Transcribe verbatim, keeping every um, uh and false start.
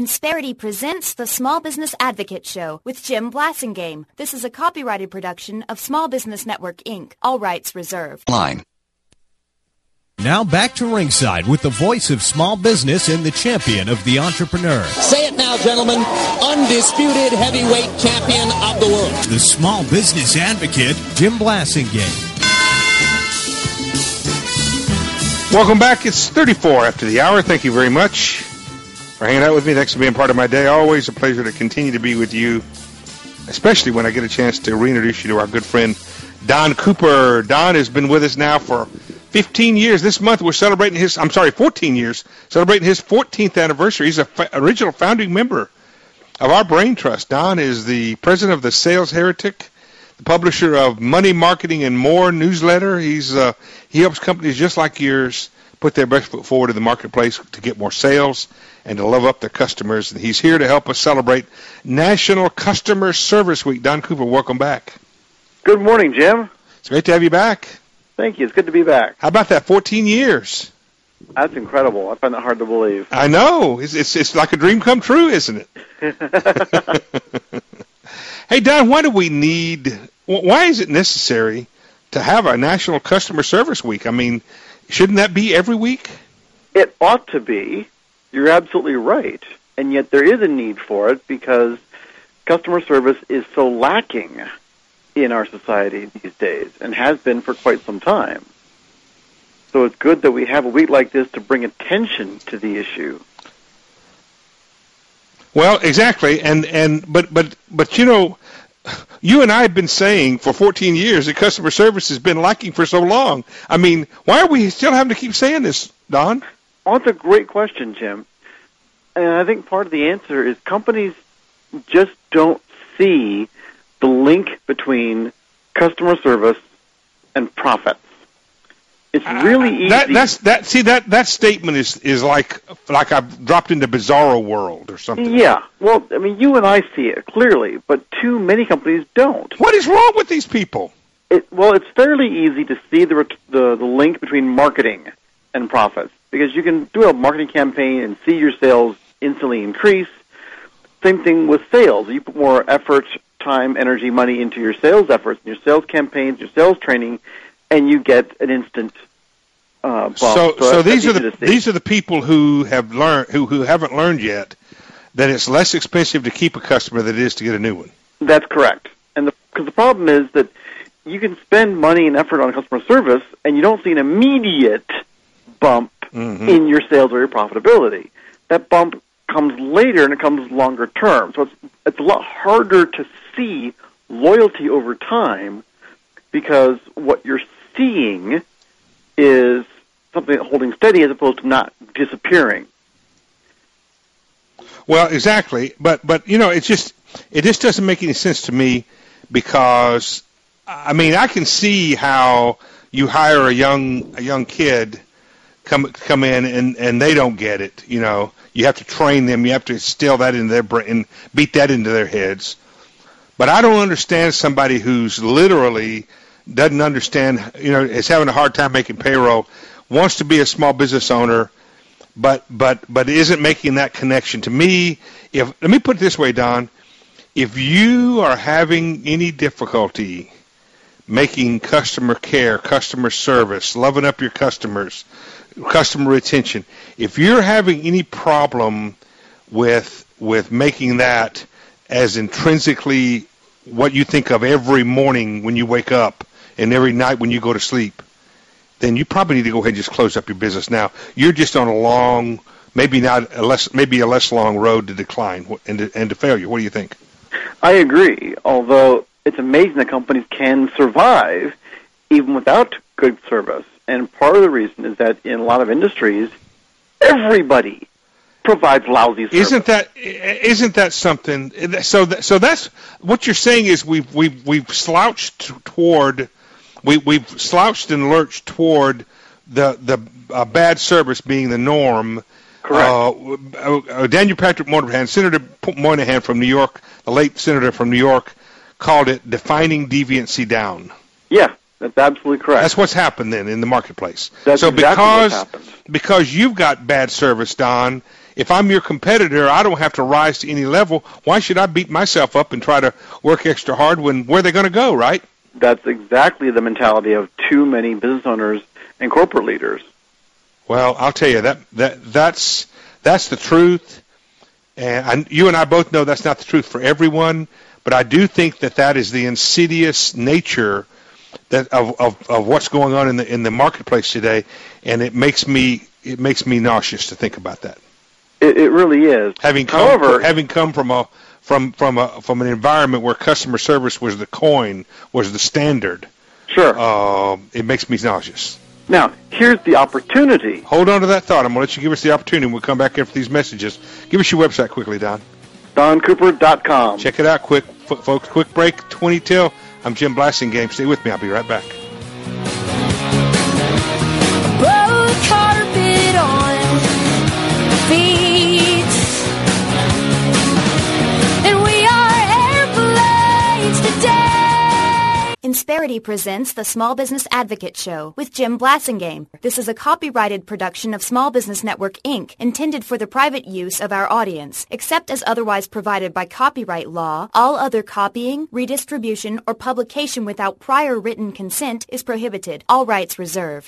Insperity presents the Small Business Advocate Show with Jim Blasingame. This is a copyrighted production of Small Business Network, Incorporated. All rights reserved. Line. Now back to ringside with the voice of small business and the champion of the entrepreneur. Say it now, gentlemen. Undisputed heavyweight champion of the world. The small business advocate, Jim Blasingame. Welcome back. It's thirty-four after the hour. Thank you very much for hanging out with me. Thanks for being part of my day. Always a pleasure to continue to be with you, especially when I get a chance to reintroduce you to our good friend, Don Cooper. Don has been with us now for fifteen years. This month we're celebrating his, I'm sorry, fourteen years, celebrating his fourteenth anniversary. He's an fa- original founding member of our Brain Trust. Don is the president of the Sales Heretic, the publisher of Money, Marketing, and More newsletter. He's uh, he helps companies just like yours put their best foot forward in the marketplace to get more sales and to love up their customers. And he's here to help us celebrate National Customer Service Week. Don Cooper, welcome back. Good morning, Jim. It's great to have you back. Thank you. It's good to be back. How about that, fourteen years? That's incredible. I find that hard to believe. I know. It's it's, it's like a dream come true, isn't it? Hey, Don, why do we need, why is it necessary to have a National Customer Service Week? I mean, shouldn't that be every week? It ought to be. You're absolutely right. And yet there is a need for it because customer service is so lacking in our society these days and has been for quite some time. So it's good that we have a week like this to bring attention to the issue. Well, exactly, and and but but but you know, you and I have been saying for fourteen years that customer service has been lacking for so long. I mean, why are we still having to keep saying this, Don? Oh, that's a great question, Jim. And I think part of the answer is companies just don't see the link between customer service and profits. It's really easy. Uh, that, that's that. See that that statement is, is like like I've dropped into Bizarro World or something. Yeah. Well, I mean, you and I see it clearly, but too many companies don't. What is wrong with these people? It, well, it's fairly easy to see the, the the link between marketing and profits because you can do a marketing campaign and see your sales instantly increase. Same thing with sales. You put more effort, time, energy, money into your sales efforts, your sales campaigns, your sales training, and you get an instant uh, bump. So, so, so these are the the these are the people who have learned who who haven't learned yet that it's less expensive to keep a customer than it is to get a new one. That's correct. And because the, the problem is that you can spend money and effort on customer service, and you don't see an immediate bump mm-hmm. in your sales or your profitability. That bump comes later, and it comes longer term. So it's it's a lot harder to see loyalty over time because what you're seeing is something holding steady as opposed to not disappearing. Well, exactly, but but you know, it's just it just doesn't make any sense to me because I mean I can see how you hire a young a young kid come come in and, and they don't get it. You know, you have to train them, you have to instill that into their brain, beat that into their heads. But I don't understand somebody who's literally doesn't understand, you know, is having a hard time making payroll, wants to be a small business owner, but but but isn't making that connection. To me, if let me put it this way, Don, if you are having any difficulty making customer care, customer service, loving up your customers, customer retention, if you're having any problem with with making that as intrinsically what you think of every morning when you wake up and every night when you go to sleep, then you probably need to go ahead and just close up your business now. You're just on a long, maybe not a less, maybe a less long road to decline and to, and to failure. What do you think? I agree, although it's amazing that companies can survive even without good service. And part of the reason is that in a lot of industries, everybody provides lousy service. Isn't that isn't that something? So that, so that's what you're saying is we've we've we've slouched toward we we've slouched and lurched toward the the uh, bad service being the norm. Correct. Uh, uh, Daniel Patrick Moynihan, Senator Moynihan from New York, the late senator from New York, called it defining deviancy down. Yeah. That's absolutely correct. That's what's happened then in the marketplace. That's so exactly because what's happened. because you've got bad service, Don, if I'm your competitor, I don't have to rise to any level. Why should I beat myself up and try to work extra hard when where are they going to go, right? That's exactly the mentality of too many business owners and corporate leaders. Well, I'll tell you, that, that that's that's the truth. And I, you and I both know that's not the truth for everyone, but I do think that that is the insidious nature that of, of, of what's going on in the in the marketplace today, and it makes me it makes me nauseous to think about that. It, it really is. Having come, However, having come from a from from a from an environment where customer service was the coin, was the standard. Sure. Uh, it makes me nauseous. Now, here's the opportunity. Hold on to that thought. I'm going to let you give us the opportunity. We'll come back after these messages. Give us your website quickly, Don. Don Cooper dot com. Check it out quick, f- folks. Quick break, twenty till. I'm Jim Blasingame. Stay with me. I'll be right back. Road carpet on feet, and we are airplanes today. Insperity presents the Small Business Advocate Show with Jim Blasingame. This is a copyrighted production of Small Business Network, Incorporated, intended for the private use of our audience. Except as otherwise provided by copyright law, all other copying, redistribution, or publication without prior written consent is prohibited. All rights reserved.